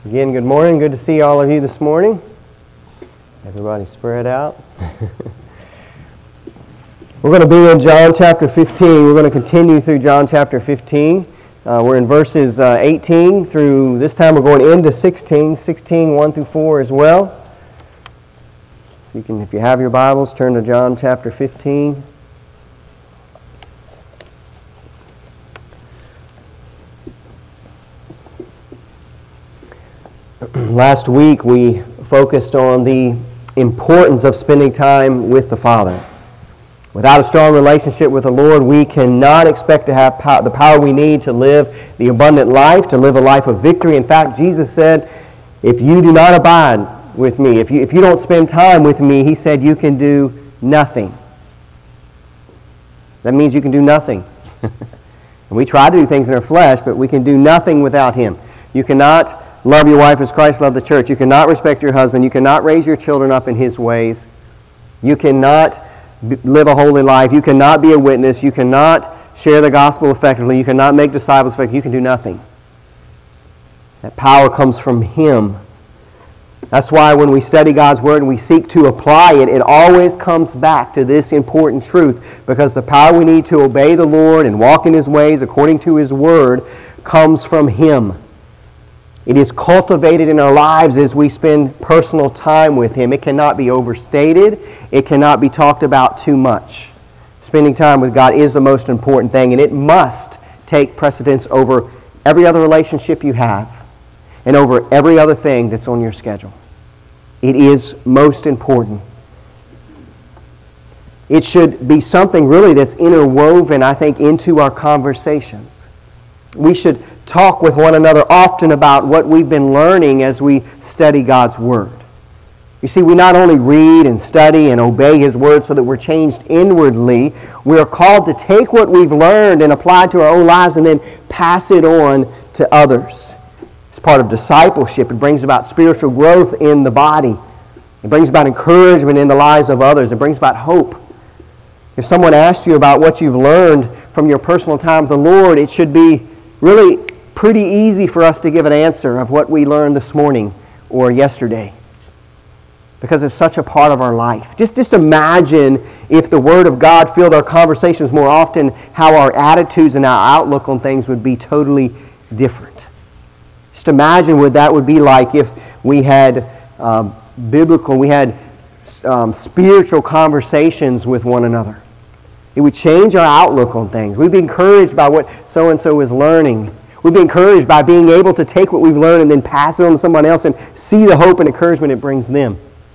Again, good morning. Good to see all of you this morning. Everybody spread out. We're going to be in John chapter 15. We're going to continue through John chapter 15. We're in verses 18 through, this time we're going into 16, 1 through 4 as well. So you can, if you have your Bibles, turn to John chapter 15. Last week we focused on the importance of spending time with the Father. Without a strong relationship with the Lord, we cannot expect to have the power we need to live the abundant life, to live a life of victory. In fact, Jesus said, if you do not abide with me, if you don't spend time with me, he said, you can do nothing. That means you can do nothing. And we try to do things in our flesh, but we can do nothing without him. You cannot love your wife as Christ loved the church. You cannot respect your husband. You cannot raise your children up in his ways. You cannot live a holy life. You cannot be a witness. You cannot share the gospel effectively. You cannot make disciples effectively. You can do nothing. That power comes from him. That's why when we study God's Word and we seek to apply it, it always comes back to this important truth, because the power we need to obey the Lord and walk in his ways according to his Word comes from him. It is cultivated in our lives as we spend personal time with him. It cannot be overstated. It cannot be talked about too much. Spending time with God is the most important thing, and it must take precedence over every other relationship you have and over every other thing that's on your schedule. It is most important. It should be something really that's interwoven, I think, into our conversations. We should talk with one another often about what we've been learning as we study God's Word. You see, we not only read and study and obey his Word so that we're changed inwardly, we are called to take what we've learned and apply it to our own lives and then pass it on to others. It's part of discipleship. It brings about spiritual growth in the body. It brings about encouragement in the lives of others. It brings about hope. If someone asked you about what you've learned from your personal time with the Lord, it should be really pretty easy for us to give an answer of what we learned this morning or yesterday, because it's such a part of our life. Just imagine if the Word of God filled our conversations more often, how our attitudes and our outlook on things would be totally different. Just imagine what that would be like if we had spiritual conversations with one another. It would change our outlook on things. We'd be encouraged by what so-and-so is learning. We'd be encouraged by being able to take what we've learned and then pass it on to someone else and see the hope and encouragement it brings them.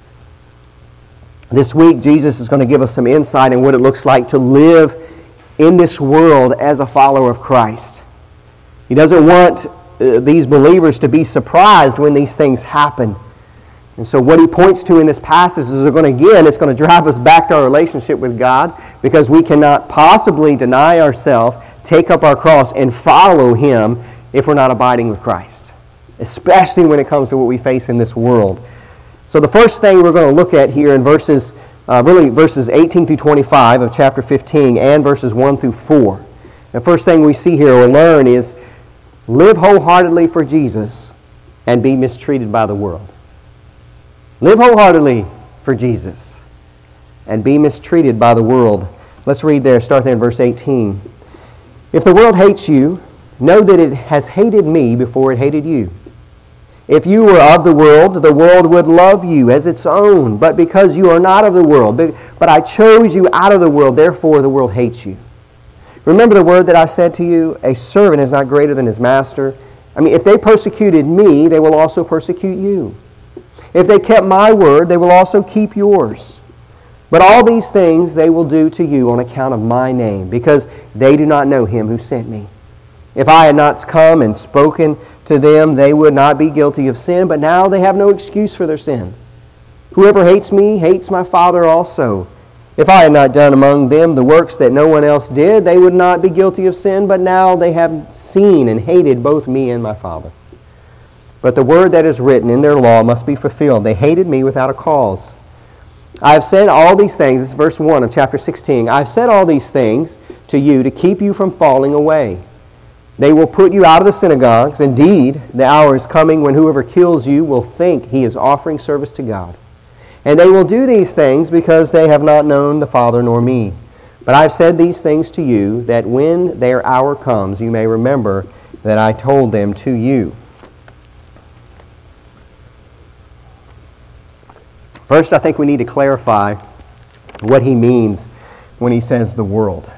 This week, Jesus is going to give us some insight in what it looks like to live in this world as a follower of Christ. He doesn't want these believers to be surprised when these things happen. And so what he points to in this passage is it's going to drive us back to our relationship with God, because we cannot possibly deny ourselves, take up our cross, and follow him if we're not abiding with Christ, especially when it comes to what we face in this world. So the first thing we're going to look at here in verses 18 through 25 of chapter 15 and verses 1 through 4. The first thing we see here or learn is live wholeheartedly for Jesus and be mistreated by the world. Live wholeheartedly for Jesus and be mistreated by the world. Let's read there, start there in verse 18. If the world hates you, know that it has hated me before it hated you. If you were of the world would love you as its own. But because you are not of the world, but I chose you out of the world, therefore the world hates you. Remember the word that I said to you, a servant is not greater than his master. If they persecuted me, they will also persecute you. If they kept my word, they will also keep yours. But all these things they will do to you on account of my name, because they do not know him who sent me. If I had not come and spoken to them, they would not be guilty of sin, but now they have no excuse for their sin. Whoever hates me hates my Father also. If I had not done among them the works that no one else did, they would not be guilty of sin, but now they have seen and hated both me and my Father. But the word that is written in their law must be fulfilled. They hated me without a cause. I have said all these things, this is verse 1 of chapter 16. I have said all these things to you to keep you from falling away. They will put you out of the synagogues. Indeed, the hour is coming when whoever kills you will think he is offering service to God. And they will do these things because they have not known the Father nor me. But I've said these things to you, that when their hour comes, you may remember that I told them to you. First, I think we need to clarify what he means when he says the world.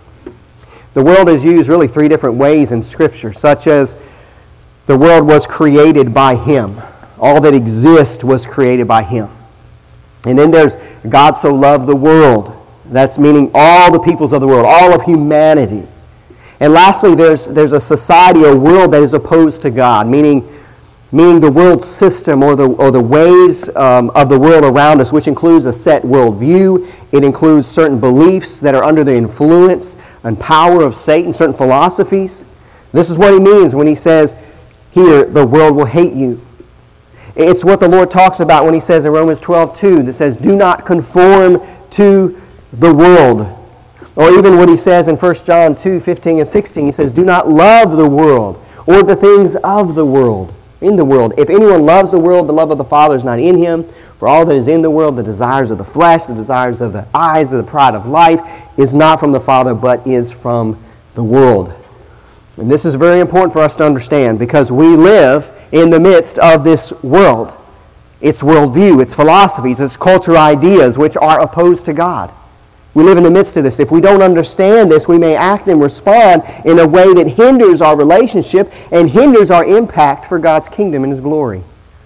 The world is used really three different ways in Scripture, such as the world was created by him. All that exists was created by him. And then there's God so loved the world. That's meaning all the peoples of the world, all of humanity. And lastly, there's a society, a world that is opposed to God, meaning the world system or the ways of the world around us, which includes a set worldview. It includes certain beliefs that are under the influence and power of Satan, certain philosophies. This is what he means when he says here, the world will hate you. It's what the Lord talks about when he says in Romans 12:2, that says, do not conform to the world. Or even what he says in 1 John 2:15 and 16, he says, do not love the world or the things of the world. In the world. If anyone loves the world, the love of the Father is not in him. For all that is in the world, the desires of the flesh, the desires of the eyes, the pride of life, is not from the Father, but is from the world. And this is very important for us to understand, because we live in the midst of this world. Its worldview, its philosophies, its cultural ideas, which are opposed to God. We live in the midst of this. If we don't understand this, we may act and respond in a way that hinders our relationship and hinders our impact for God's kingdom and His glory.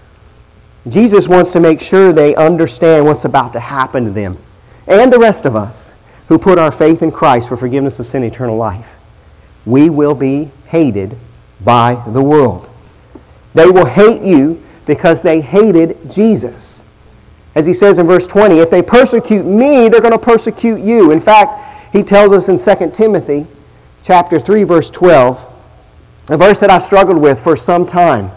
Jesus wants to make sure they understand what's about to happen to them and the rest of us who put our faith in Christ for forgiveness of sin and eternal life. We will be hated by the world. They will hate you because they hated Jesus. As he says in verse 20, if they persecute me, they're going to persecute you. In fact, he tells us in 2 Timothy chapter 3, verse 12, a verse that I struggled with for some time.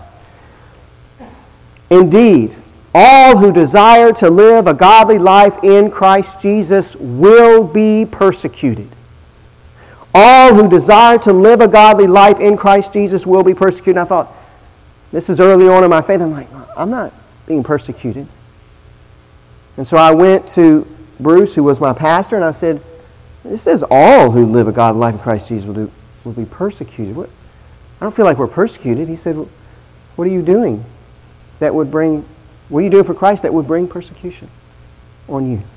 Indeed, all who desire to live a godly life in Christ Jesus will be persecuted. All who desire to live a godly life in Christ Jesus will be persecuted. And I thought, this is early on in my faith. I'm like, I'm not being persecuted. And so I went to Bruce, who was my pastor, and I said, it says all who live a godly life in Christ Jesus will be persecuted. I don't feel like we're persecuted. He said, what are you doing that would bring, what are you doing for Christ that would bring persecution on you?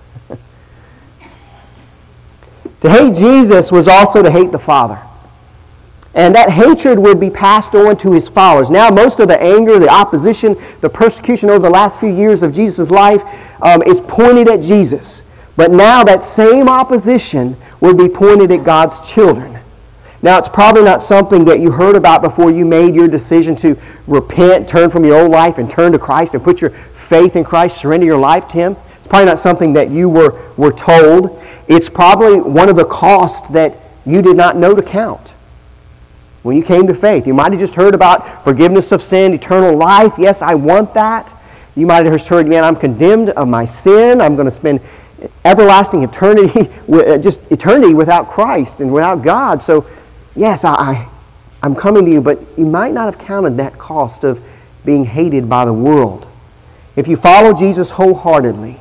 To hate Jesus was also to hate the Father. And that hatred would be passed on to his followers. Now, most of the anger, the opposition, the persecution over the last few years of Jesus' life is pointed at Jesus. But now that same opposition would be pointed at God's children. Now, it's probably not something that you heard about before you made your decision to repent, turn from your old life, and turn to Christ and put your faith in Christ, surrender your life to Him. It's probably not something that you were told. It's probably one of the costs that you did not know to count. When you came to faith, you might have just heard about forgiveness of sin, eternal life. Yes, I want that. You might have just heard, man, I'm condemned of my sin. I'm going to spend everlasting eternity, just eternity without Christ and without God. So, yes, I'm coming to you, but you might not have counted that cost of being hated by the world. If you follow Jesus wholeheartedly,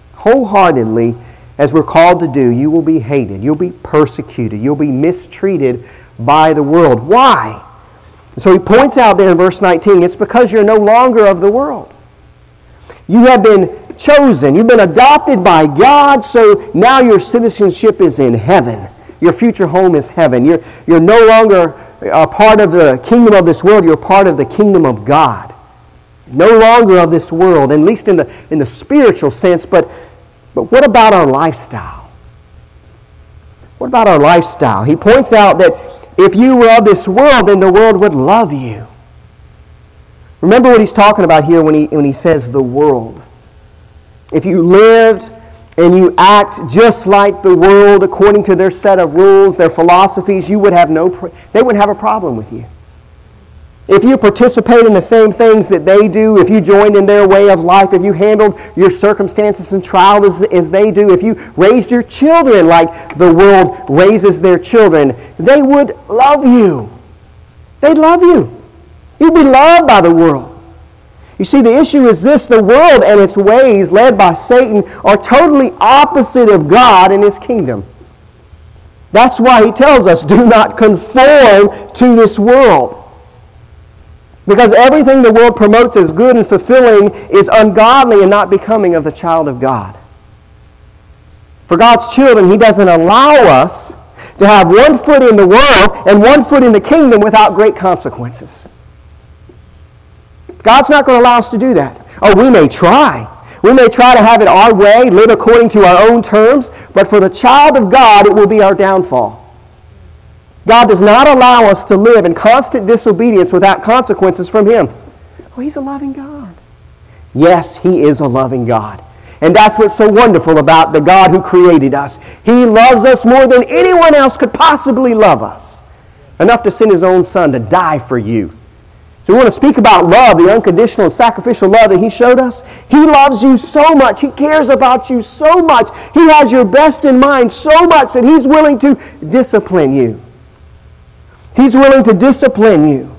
as we're called to do, you will be hated. You'll be persecuted. You'll be mistreated by the world. Why? So he points out there in verse 19, it's because you're no longer of the world. You have been chosen. You've been adopted by God, so now your citizenship is in heaven. Your future home is heaven. You're no longer a part of the kingdom of this world. You're part of the kingdom of God. No longer of this world, at least in the spiritual sense. But what about our lifestyle? What about our lifestyle? He points out that if you were of this world, then the world would love you. Remember what he's talking about here when he says the world. If you lived and you act just like the world according to their set of rules, their philosophies, they wouldn't have a problem with you. If you participate in the same things that they do, if you joined in their way of life, if you handled your circumstances and trials as they do, if you raised your children like the world raises their children, they would love you. They'd love you. You'd be loved by the world. You see, the issue is this: the world and its ways, led by Satan, are totally opposite of God and His kingdom. That's why He tells us, do not conform to this world. Because everything the world promotes as good and fulfilling is ungodly and not becoming of the child of God. For God's children, He doesn't allow us to have one foot in the world and one foot in the kingdom without great consequences. God's not going to allow us to do that. Oh, we may try. We may try to have it our way, live according to our own terms, but for the child of God, it will be our downfall. God does not allow us to live in constant disobedience without consequences from Him. Oh, He's a loving God. Yes, He is a loving God. And that's what's so wonderful about the God who created us. He loves us more than anyone else could possibly love us. Enough to send His own Son to die for you. So we want to speak about love, the unconditional and sacrificial love that He showed us. He loves you so much. He cares about you so much. He has your best in mind so much that He's willing to discipline you. He's willing to discipline you.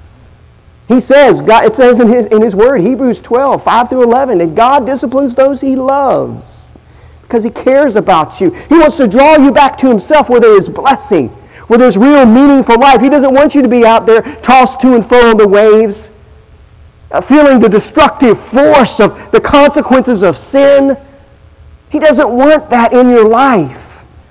He says, it says in His Word, Hebrews 12, 5 through 11, that God disciplines those He loves because He cares about you. He wants to draw you back to Himself where there is blessing, where there's real meaningful life. He doesn't want you to be out there tossed to and fro on the waves, feeling the destructive force of the consequences of sin. He doesn't want that in your life.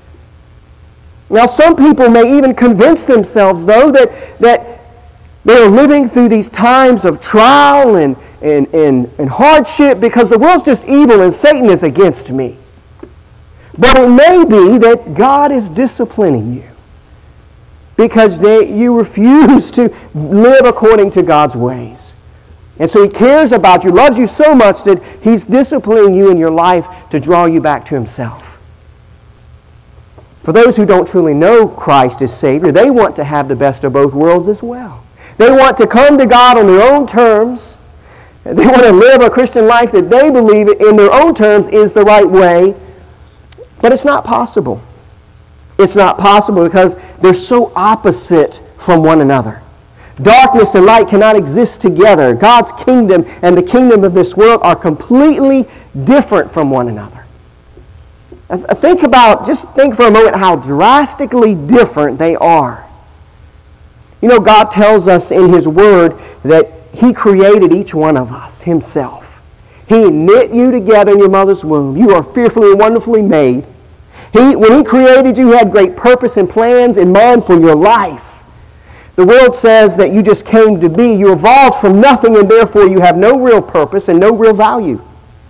Now, some people may even convince themselves, though, that they are living through these times of trial and hardship because the world's just evil and Satan is against me. But it may be that God is disciplining you because you refuse to live according to God's ways. And so He cares about you, loves you so much that He's disciplining you in your life to draw you back to Himself. For those who don't truly know Christ as Savior, they want to have the best of both worlds as well. They want to come to God on their own terms. They want to live a Christian life that they believe in their own terms is the right way. But it's not possible. It's not possible because they're so opposite from one another. Darkness and light cannot exist together. God's kingdom and the kingdom of this world are completely different from one another. Think for a moment how drastically different they are. You know, God tells us in His Word that He created each one of us Himself. He knit you together in your mother's womb. You are fearfully and wonderfully made. When He created you, He had great purpose and plans in mind for your life. The world says that you just came to be. You evolved from nothing, and therefore you have no real purpose and no real value.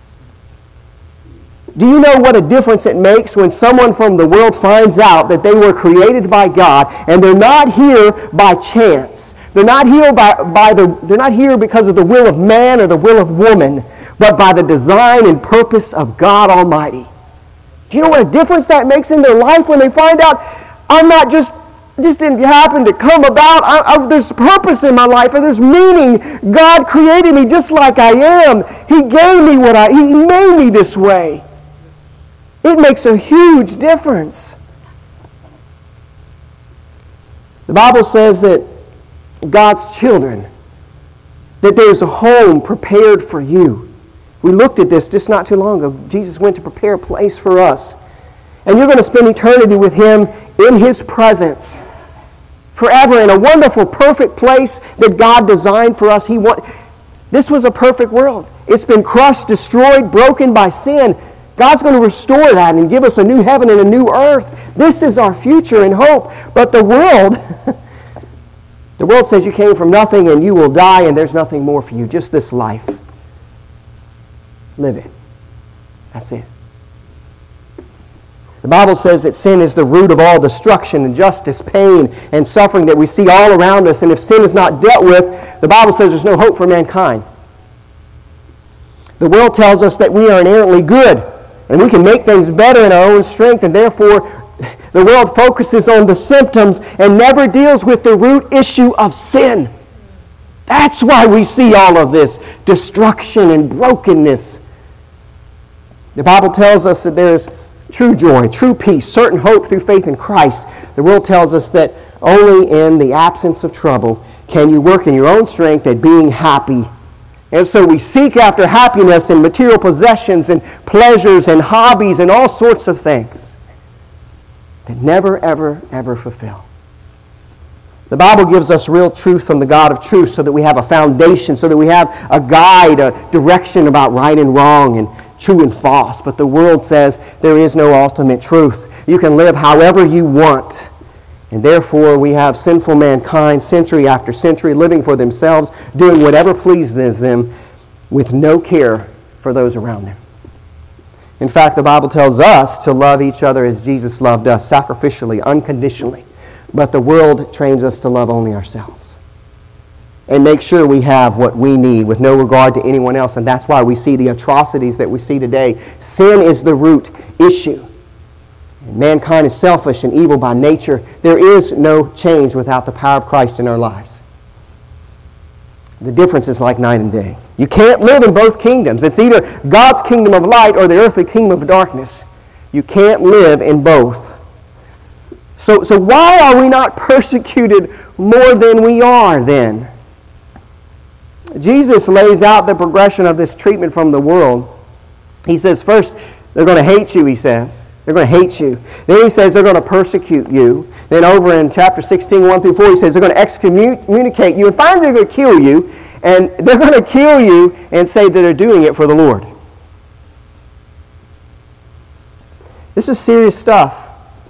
Do you know what a difference it makes when someone from the world finds out that they were created by God and they're not here by chance? They're not here they're not here because of the will of man or the will of woman, but by the design and purpose of God Almighty. Do you know what a difference that makes in their life when they find out I'm not just didn't happen to come about. There's purpose in my life, and there's meaning. God created me just like I am. He gave me He made me this way. It makes a huge difference. The Bible says that God's children, that there's a home prepared for you. We looked at this just not too long ago. Jesus went to prepare a place for us. And you're going to spend eternity with Him in His presence forever in a wonderful, perfect place that God designed for us. This was a perfect world. It's been crushed, destroyed, broken by sin. God's going to restore that and give us a new heaven and a new earth. This is our future and hope. But the world says you came from nothing and you will die and there's nothing more for you. Just this life. Live it. That's it. The Bible says that sin is the root of all destruction, injustice, pain, and suffering that we see all around us. And if sin is not dealt with, the Bible says there's no hope for mankind. The world tells us that we are inherently good, and we can make things better in our own strength, and therefore the world focuses on the symptoms and never deals with the root issue of sin. That's why we see all of this destruction and brokenness. The Bible tells us that there's true joy, true peace, certain hope through faith in Christ. The world tells us that only in the absence of trouble can you work in your own strength at being happy. And so we seek after happiness in material possessions and pleasures and hobbies and all sorts of things that never, ever, ever fulfill. The Bible gives us real truth from the God of truth so that we have a foundation, so that we have a guide, a direction about right and wrong and true and false. But the world says there is no ultimate truth. You can live however you want. And therefore we have sinful mankind century after century living for themselves, doing whatever pleases them with no care for those around them. In fact, the Bible tells us to love each other as Jesus loved us, sacrificially, unconditionally. But the world trains us to love only ourselves and make sure we have what we need with no regard to anyone else. And that's why we see the atrocities that we see today. Sin is the root issue. And mankind is selfish and evil by nature. There is no change without the power of Christ in our lives. The difference is like night and day. You can't live in both kingdoms. It's either God's kingdom of light or the earthly kingdom of darkness. You can't live in both. So why are we not persecuted more than we are then? Jesus lays out the progression of this treatment from the world. He says, first, they're going to hate you, he says. They're going to hate you. Then he says they're going to persecute you. Then over in chapter 16, 1 through 4, he says they're going to excommunicate you. And finally they're going to kill you. And they're going to kill you and say that they're doing it for the Lord. This is serious stuff.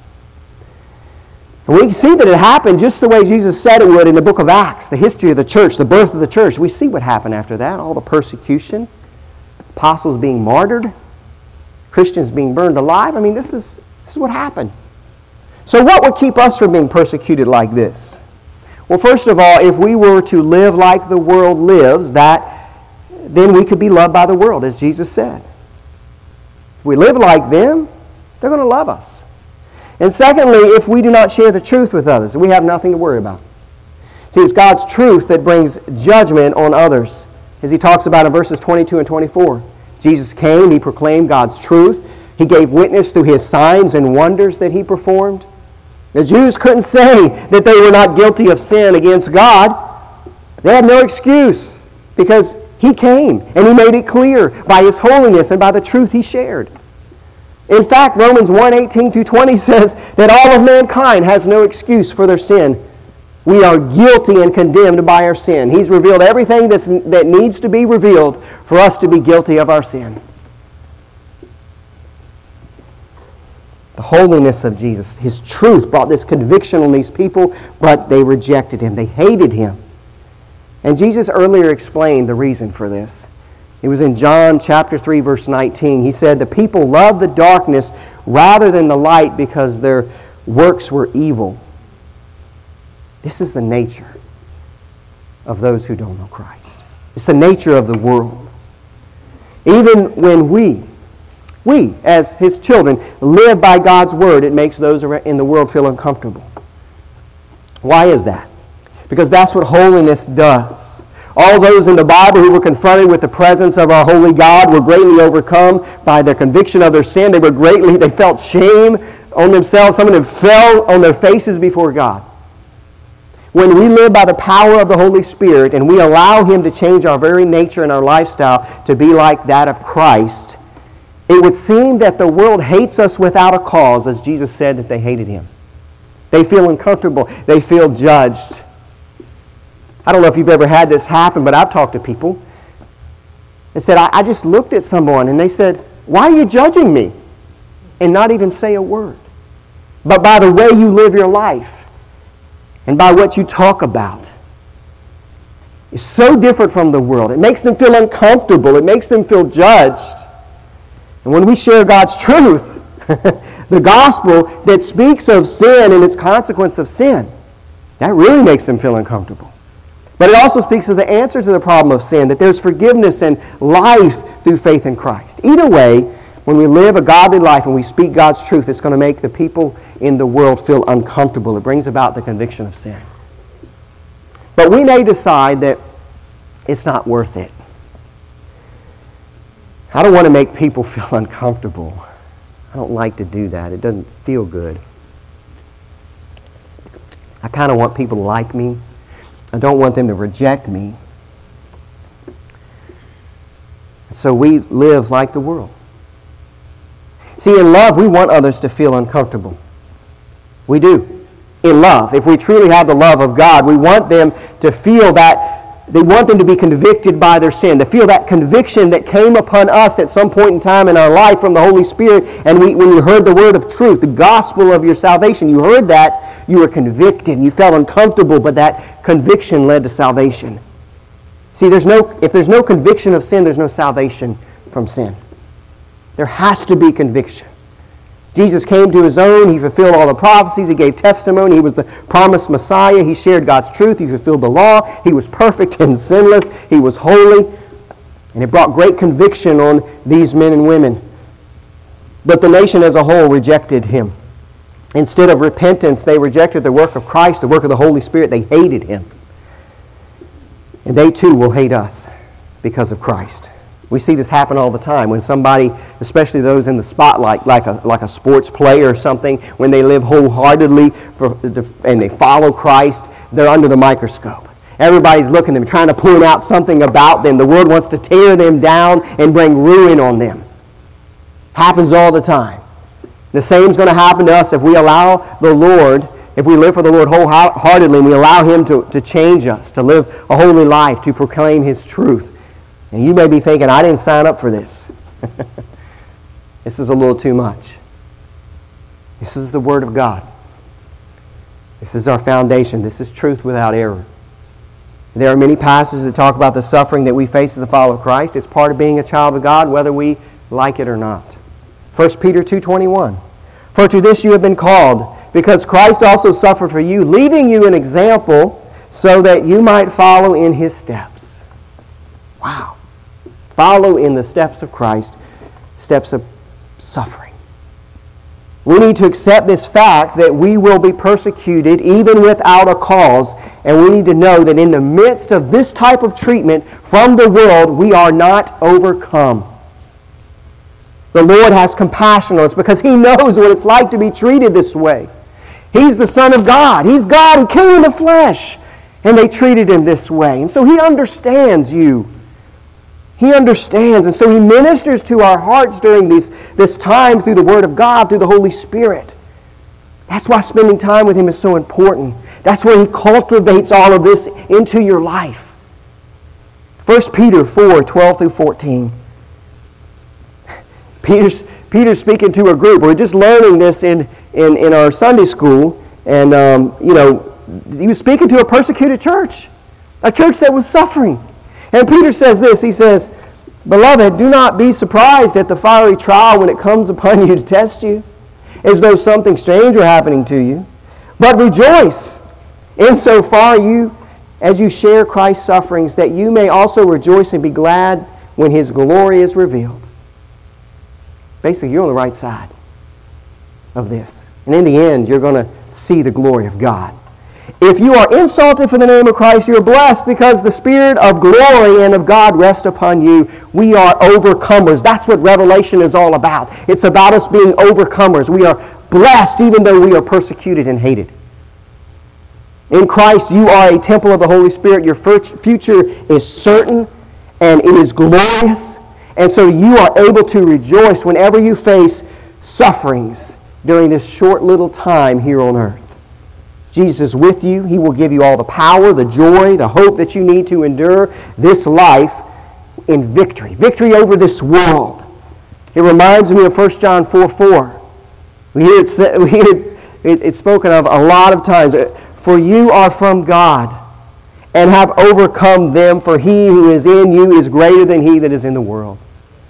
And we see that it happened just the way Jesus said it would in the book of Acts, the history of the church, the birth of the church. We see what happened after that, all the persecution, apostles being martyred, Christians being burned alive. I mean, this is what happened. So what would keep us from being persecuted like this? Well, first of all, if we were to live like the world lives, then we could be loved by the world, as Jesus said. If we live like them, they're going to love us. And secondly, if we do not share the truth with others, we have nothing to worry about. See, it's God's truth that brings judgment on others, as he talks about in verses 22 and 24. Jesus came, he proclaimed God's truth. He gave witness through his signs and wonders that he performed. The Jews couldn't say that they were not guilty of sin against God. They had no excuse because he came and he made it clear by his holiness and by the truth he shared. In fact, Romans 1:18 through 20 says that all of mankind has no excuse for their sin. We are guilty and condemned by our sin. He's revealed everything that needs to be revealed for us to be guilty of our sin. The holiness of Jesus, his truth brought this conviction on these people, but they rejected him. They hated him. And Jesus earlier explained the reason for this. It was in John chapter 3, verse 19. He said, the people loved the darkness rather than the light because their works were evil. This is the nature of those who don't know Christ. It's the nature of the world. Even when we as his children live by God's word, it makes those in the world feel uncomfortable. Why is that? Because that's what holiness does. All those in the Bible who were confronted with the presence of our holy God were greatly overcome by their conviction of their sin. They felt shame on themselves. Some of them fell on their faces before God. When we live by the power of the Holy Spirit and we allow him to change our very nature and our lifestyle to be like that of Christ, it would seem that the world hates us without a cause, as Jesus said that they hated him. They feel uncomfortable. They feel judged. I don't know if you've ever had this happen, but I've talked to people. They said, I just looked at someone and they said, why are you judging me? And not even say a word. But by the way you live your life and by what you talk about, it's so different from the world. It makes them feel uncomfortable. It makes them feel judged. And when we share God's truth, the gospel that speaks of sin and its consequence of sin, that really makes them feel uncomfortable. But it also speaks of the answer to the problem of sin, that there's forgiveness and life through faith in Christ. Either way, when we live a godly life and we speak God's truth, it's going to make the people in the world feel uncomfortable. It brings about the conviction of sin. But we may decide that it's not worth it. I don't want to make people feel uncomfortable. I don't like to do that. It doesn't feel good. I kind of want people to like me. I don't want them to reject me. So we live like the world. See, in love, we want others to feel uncomfortable. We do. In love. If we truly have the love of God, we want them to feel that. They want them to be convicted by their sin, to feel that conviction that came upon us at some point in time in our life from the Holy Spirit. And when you heard the word of truth, the gospel of your salvation, you heard that, you were convicted, and you felt uncomfortable, but that conviction led to salvation. See, if there's no conviction of sin, there's no salvation from sin. There has to be conviction. Jesus came to His own. He fulfilled all the prophecies. He gave testimony. He was the promised Messiah. He shared God's truth. He fulfilled the law. He was perfect and sinless. He was holy. And it brought great conviction on these men and women. But the nation as a whole rejected Him. Instead of repentance, they rejected the work of Christ, the work of the Holy Spirit. They hated Him. And they too will hate us because of Christ. We see this happen all the time when somebody, especially those in the spotlight, like a sports player or something, when they live wholeheartedly and they follow Christ, they're under the microscope. Everybody's looking at them, trying to point out something about them. The world wants to tear them down and bring ruin on them. Happens all the time. The same is going to happen to us if we allow the Lord, if we live for the Lord wholeheartedly and we allow Him to change us, to live a holy life, to proclaim His truth. And you may be thinking, I didn't sign up for this. This is a little too much. This is the Word of God. This is our foundation. This is truth without error. There are many passages that talk about the suffering that we face as a follower of Christ. It's part of being a child of God, whether we like it or not. 1 Peter 2:21. For to this you have been called, because Christ also suffered for you, leaving you an example so that you might follow in His steps. Wow. Follow in the steps of Christ, steps of suffering. We need to accept this fact that we will be persecuted even without a cause, and we need to know that in the midst of this type of treatment from the world, we are not overcome. The Lord has compassion on us because He knows what it's like to be treated this way. He's the Son of God. He's God who came in the flesh, and they treated Him this way. And so He understands you. He understands, and so He ministers to our hearts during this time through the Word of God, through the Holy Spirit. That's why spending time with Him is so important. That's where He cultivates all of this into your life. 1 Peter 4:12 through 14. Peter's speaking to a group. We're just learning this in our Sunday school, and he was speaking to a persecuted church, a church that was suffering. And Peter says this, he says, Beloved, do not be surprised at the fiery trial when it comes upon you to test you, as though something strange were happening to you. But rejoice insofar as you share Christ's sufferings, that you may also rejoice and be glad when His glory is revealed. Basically, you're on the right side of this. And in the end, you're going to see the glory of God. If you are insulted for the name of Christ, you're blessed because the Spirit of glory and of God rests upon you. We are overcomers. That's what Revelation is all about. It's about us being overcomers. We are blessed even though we are persecuted and hated. In Christ, you are a temple of the Holy Spirit. Your future is certain and it is glorious. And so you are able to rejoice whenever you face sufferings during this short little time here on earth. Jesus is with you. He will give you all the power, the joy, the hope that you need to endure this life in victory. Victory over this world. It reminds me of 1 John 4:4. We hear it spoken of a lot of times. For you are from God and have overcome them, for He who is in you is greater than he that is in the world.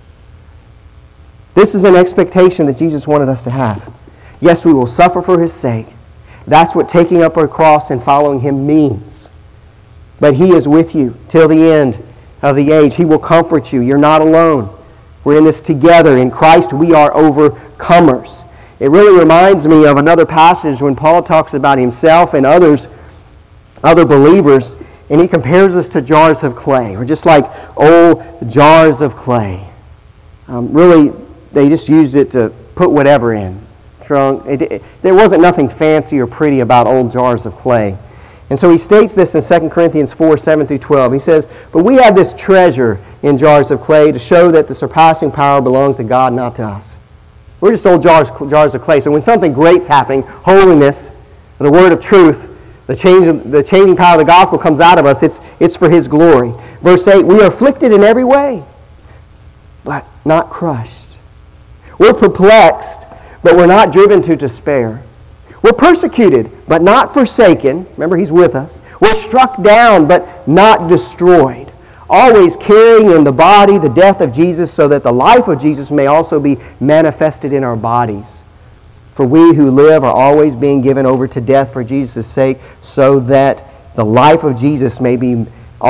This is an expectation that Jesus wanted us to have. Yes, we will suffer for His sake. That's what taking up our cross and following Him means. But He is with you till the end of the age. He will comfort you. You're not alone. We're in this together. In Christ, we are overcomers. It really reminds me of another passage when Paul talks about himself and other believers. And he compares us to jars of clay. We're just like old jars of clay. Really, they just used it to put whatever in. Trunk. There wasn't nothing fancy or pretty about old jars of clay. And so he states this in 2 Corinthians 4, 7 through 12. He says, "But we have this treasure in jars of clay to show that the surpassing power belongs to God, not to us." We're just old jars of clay. So when something great's happening, holiness, the word of truth, the changing power of the gospel comes out of us, it's for His glory. Verse 8, "We are afflicted in every way, but not crushed. We're perplexed, but we're not driven to despair. We're persecuted, but not forsaken." Remember, He's with us. "We're struck down, but not destroyed. Always carrying in the body the death of Jesus, so that the life of Jesus may also be manifested in our bodies. For we who live are always being given over to death for Jesus' sake, so that the life of Jesus may be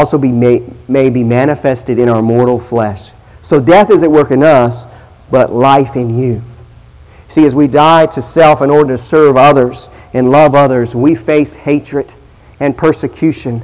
manifested in our mortal flesh." So death is at work in us, but life in you. See, as we die to self in order to serve others and love others, we face hatred and persecution.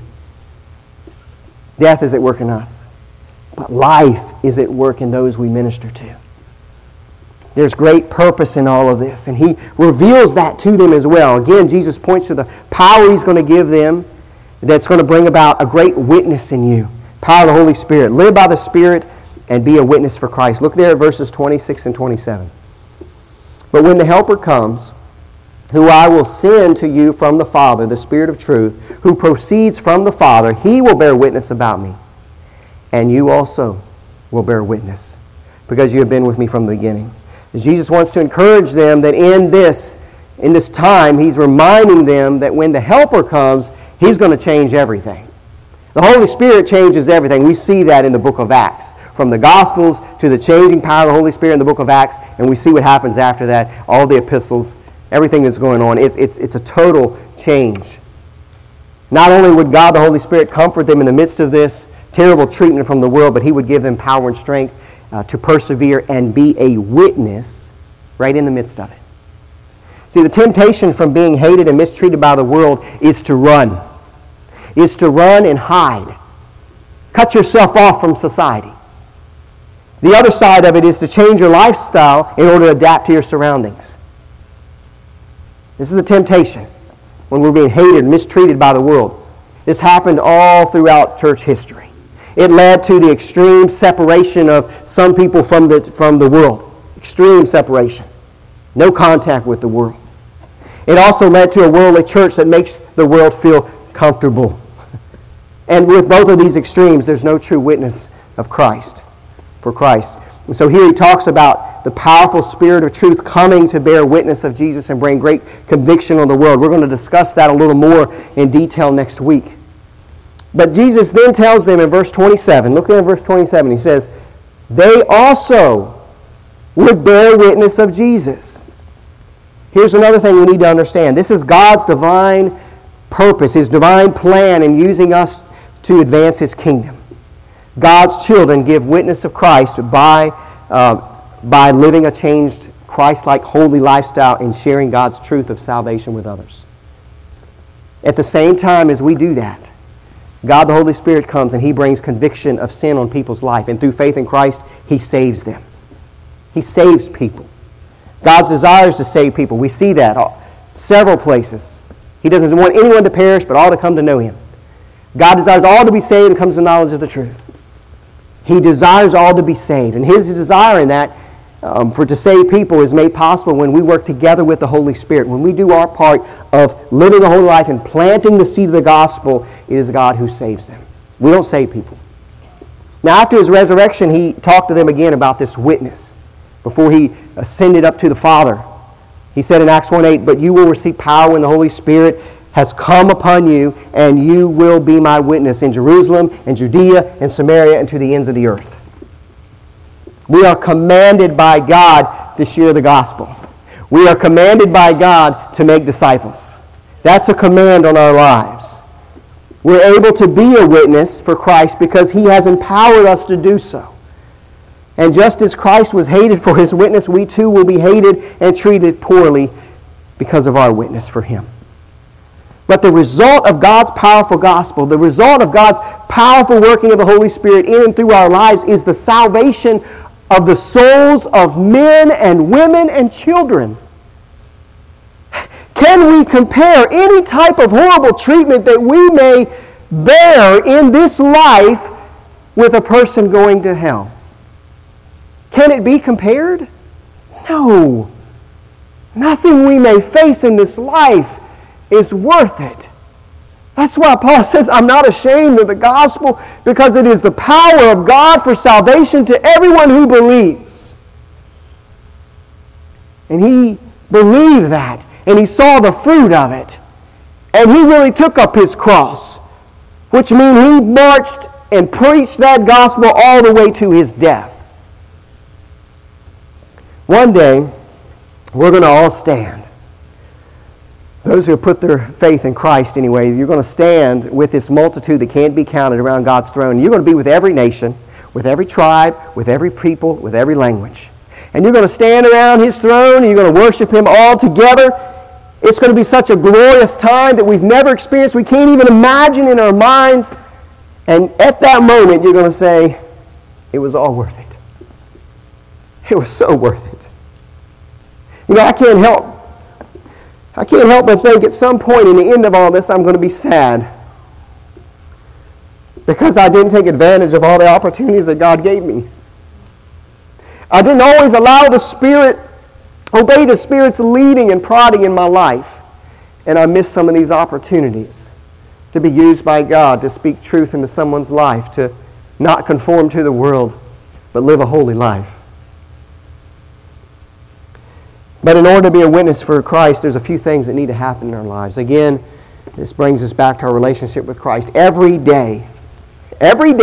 Death is at work in us, but life is at work in those we minister to. There's great purpose in all of this, and He reveals that to them as well. Again, Jesus points to the power He's going to give them that's going to bring about a great witness in you. Power of the Holy Spirit. Live by the Spirit and be a witness for Christ. Look there at verses 26 and 27. "But when the Helper comes, who I will send to you from the Father, the Spirit of truth, who proceeds from the Father, He will bear witness about me. And you also will bear witness, because you have been with me from the beginning." Jesus wants to encourage them that in this time, He's reminding them that when the Helper comes, He's going to change everything. The Holy Spirit changes everything. We see that in the book of Acts. From the Gospels to the changing power of the Holy Spirit in the book of Acts, and we see what happens after that, all the epistles, everything that's going on. It's a total change. Not only would God the Holy Spirit comfort them in the midst of this terrible treatment from the world, but He would give them power and strength to persevere and be a witness right in the midst of it. See, the temptation from being hated and mistreated by the world is to run. Is to run and hide. Cut yourself off from society. The other side of it is to change your lifestyle in order to adapt to your surroundings. This is a temptation when we're being hated and mistreated by the world. This happened all throughout church history. It led to the extreme separation of some people from the world. Extreme separation. No contact with the world. It also led to a worldly church that makes the world feel comfortable. And with both of these extremes, there's no true witness of Christ. For Christ. And so here he talks about the powerful Spirit of truth coming to bear witness of Jesus and bring great conviction on the world. We're going to discuss that a little more in detail next week. But Jesus then tells them in verse 27, look at verse 27, He says, "They also would bear witness of Jesus." Here's another thing we need to understand. This is God's divine purpose, His divine plan in using us to advance His kingdom. God's children give witness of Christ by living a changed, Christ-like, holy lifestyle and sharing God's truth of salvation with others. At the same time as we do that, God the Holy Spirit comes and He brings conviction of sin on people's life. And through faith in Christ, He saves them. He saves people. God's desire is to save people. We see that several places. He doesn't want anyone to perish, but all to come to know Him. God desires all to be saved and comes to knowledge of the truth. He desires all to be saved. And His desire in that, to save people, is made possible when we work together with the Holy Spirit. When we do our part of living a holy life and planting the seed of the gospel, it is God who saves them. We don't save people. Now, after His resurrection, He talked to them again about this witness. Before He ascended up to the Father, He said in Acts 1:8, "But you will receive power when the Holy Spirit has come upon you, and you will be my witness in Jerusalem, and Judea, and Samaria, and to the ends of the earth." We are commanded by God to share the gospel. We are commanded by God to make disciples. That's a command on our lives. We're able to be a witness for Christ because He has empowered us to do so. And just as Christ was hated for His witness, we too will be hated and treated poorly because of our witness for Him. But the result of God's powerful gospel, the result of God's powerful working of the Holy Spirit in and through our lives is the salvation of the souls of men and women and children. Can we compare any type of horrible treatment that we may bear in this life with a person going to hell? Can it be compared? No. Nothing we may face in this life is worth it. That's why Paul says, I'm not ashamed of the gospel, because it is the power of God for salvation to everyone who believes. And he believed that, and he saw the fruit of it. And he really took up his cross, which means he marched and preached that gospel all the way to his death. One day, we're going to all stand. Those who have put their faith in Christ anyway, you're going to stand with this multitude that can't be counted around God's throne. You're going to be with every nation, with every tribe, with every people, with every language. And you're going to stand around His throne, and you're going to worship Him all together. It's going to be such a glorious time that we've never experienced. We can't even imagine in our minds. And at that moment, you're going to say, it was all worth it. It was so worth it. You know, I can't help but think at some point in the end of all this, I'm going to be sad because I didn't take advantage of all the opportunities that God gave me. I didn't always obey the Spirit's leading and prodding in my life, and I missed some of these opportunities to be used by God to speak truth into someone's life, to not conform to the world, but live a holy life. But in order to be a witness for Christ, there's a few things that need to happen in our lives. Again, this brings us back to our relationship with Christ. Every day, every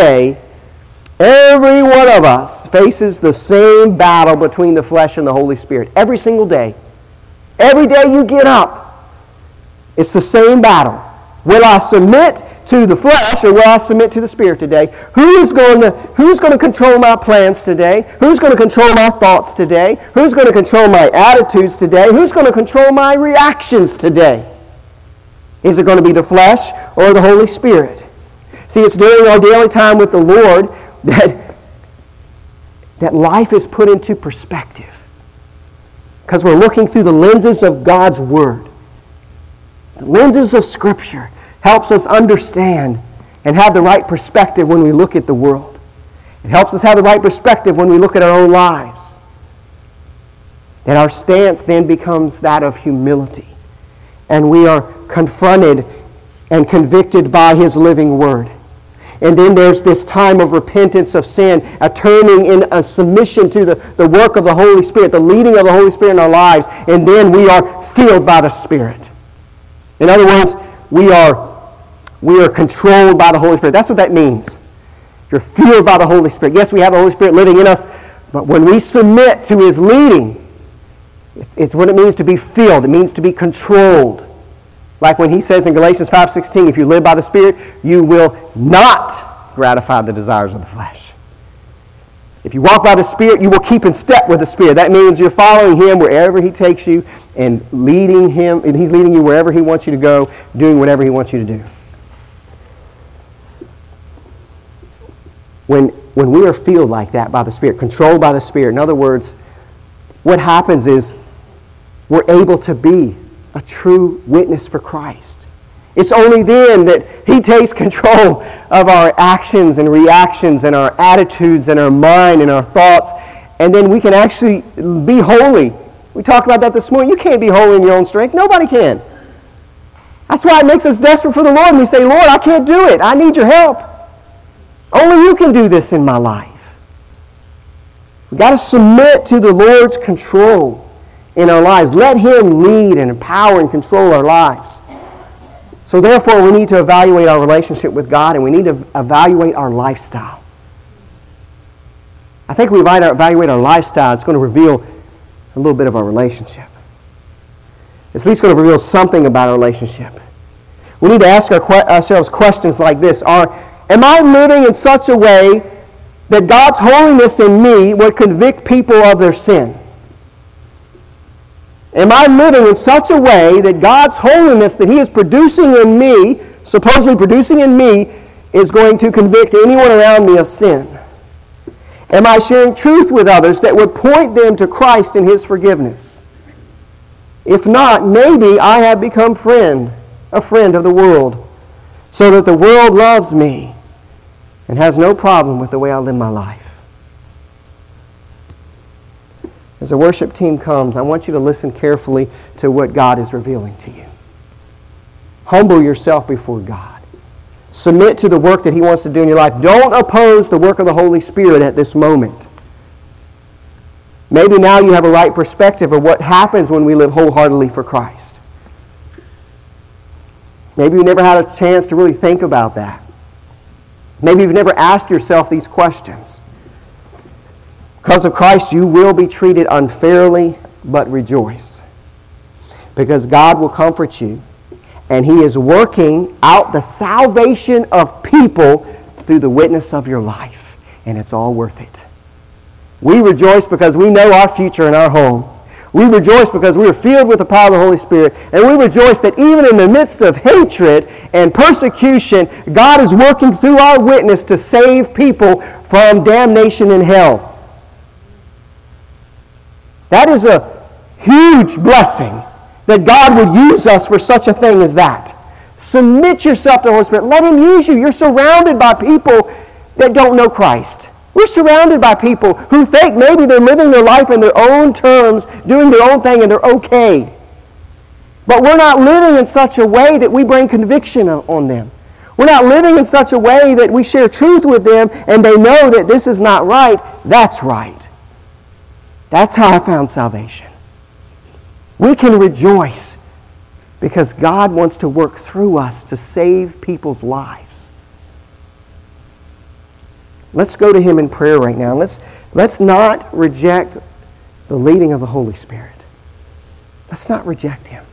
one of us faces the same battle between the flesh and the Holy Spirit. Every single day. Every day you get up, it's the same battle. Will I submit to the flesh or will I submit to the Spirit today? Who's going to control my plans today? Who's going to control my thoughts today? Who's going to control my attitudes today? Who's going to control my reactions today? Is it going to be the flesh or the Holy Spirit? See, it's during our daily time with the Lord that life is put into perspective. Because we're looking through the lenses of God's Word. The lenses of Scripture helps us understand and have the right perspective when we look at the world. It helps us have the right perspective when we look at our own lives. And our stance then becomes that of humility. And we are confronted and convicted by His living Word. And then there's this time of repentance of sin, a turning in a submission to the work of the Holy Spirit, the leading of the Holy Spirit in our lives. And then we are filled by the Spirit. In other words, we are controlled by the Holy Spirit. That's what that means. You're filled by the Holy Spirit. Yes, we have the Holy Spirit living in us, but when we submit to His leading, it's what it means to be filled. It means to be controlled. Like when He says in Galatians 5:16, if you live by the Spirit, you will not gratify the desires of the flesh. If you walk by the Spirit, you will keep in step with the Spirit. That means you're following Him wherever He takes you and leading Him, and He's leading you wherever He wants you to go, doing whatever He wants you to do. When we are filled like that by the Spirit, controlled by the Spirit, in other words, what happens is we're able to be a true witness for Christ. It's only then that He takes control of our actions and reactions and our attitudes and our mind and our thoughts, and then we can actually be holy. We talked about that this morning. You can't be holy in your own strength. Nobody can. That's why it makes us desperate for the Lord. And we say, Lord, I can't do it. I need your help. Only you can do this in my life. We've got to submit to the Lord's control in our lives. Let Him lead and empower and control our lives. So therefore, we need to evaluate our relationship with God, and we need to evaluate our lifestyle. I think we evaluate our lifestyle, it's going to reveal a little bit of our relationship. It's at least going to reveal something about our relationship. We need to ask ourselves questions like this. Am I living in such a way that God's holiness in me would convict people of their sin? Am I living in such a way that God's holiness that He is producing in me, supposedly producing in me, is going to convict anyone around me of sin? Am I sharing truth with others that would point them to Christ and His forgiveness? If not, maybe I have become a friend of the world, so that the world loves me and has no problem with the way I live my life. As the worship team comes, I want you to listen carefully to what God is revealing to you. Humble yourself before God. Submit to the work that He wants to do in your life. Don't oppose the work of the Holy Spirit at this moment. Maybe now you have a right perspective of what happens when we live wholeheartedly for Christ. Maybe you never had a chance to really think about that. Maybe you've never asked yourself these questions. Because of Christ, you will be treated unfairly, but rejoice. Because God will comfort you, and He is working out the salvation of people through the witness of your life, and it's all worth it. We rejoice because we know our future in our home. We rejoice because we are filled with the power of the Holy Spirit, and we rejoice that even in the midst of hatred and persecution, God is working through our witness to save people from damnation in hell. That is a huge blessing that God would use us for such a thing as that. Submit yourself to the Holy Spirit. Let Him use you. You're surrounded by people that don't know Christ. We're surrounded by people who think maybe they're living their life in their own terms, doing their own thing, and they're okay. But we're not living in such a way that we bring conviction on them. We're not living in such a way that we share truth with them and they know that this is not right. That's right. That's how I found salvation. We can rejoice because God wants to work through us to save people's lives. Let's go to Him in prayer right now. Let's not reject the leading of the Holy Spirit. Let's not reject Him.